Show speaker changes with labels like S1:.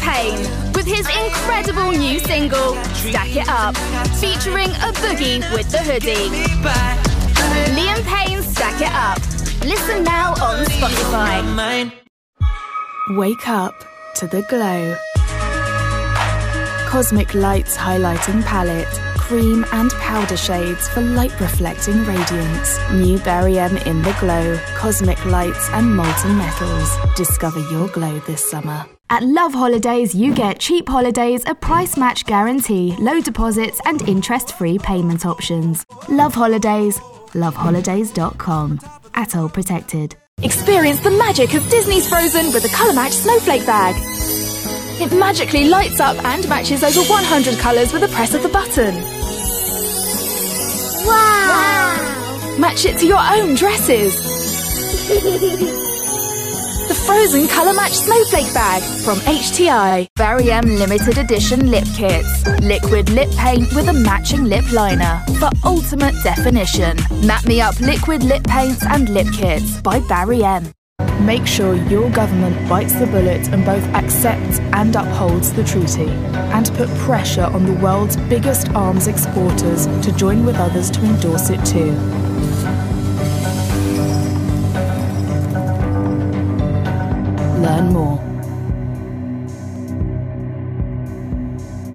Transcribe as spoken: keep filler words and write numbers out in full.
S1: Payne with his incredible new single, Stack It Up, featuring a boogie with the hoodie. Liam Payne's Stack It Up. Listen now on Spotify.
S2: Wake up to the glow. Cosmic Lights Highlighting Palette. Cream and powder shades for light-reflecting radiance. New Barry M in the glow. Cosmic lights and molten metals. Discover your glow this summer.
S3: At Love Holidays, you get cheap holidays, a price match guarantee, low deposits and interest-free payment options. Love Holidays. love holidays dot com. Atoll protected.
S2: Experience the magic of Disney's Frozen with the Colour Match Snowflake Bag. It magically lights up and matches over one hundred colours with a press of the button.
S4: Wow! wow.
S2: Match it to your own dresses. The Frozen Colour Match Snowflake Bag from H T I. Barry M Limited Edition Lip Kits. Liquid lip paint with a matching lip liner for ultimate definition. Map Me Up Liquid Lip Paints and Lip Kits by Barry M. Make sure your government bites the bullet and both accepts and upholds the treaty, and put pressure on the world's biggest arms exporters to join with others to endorse it too.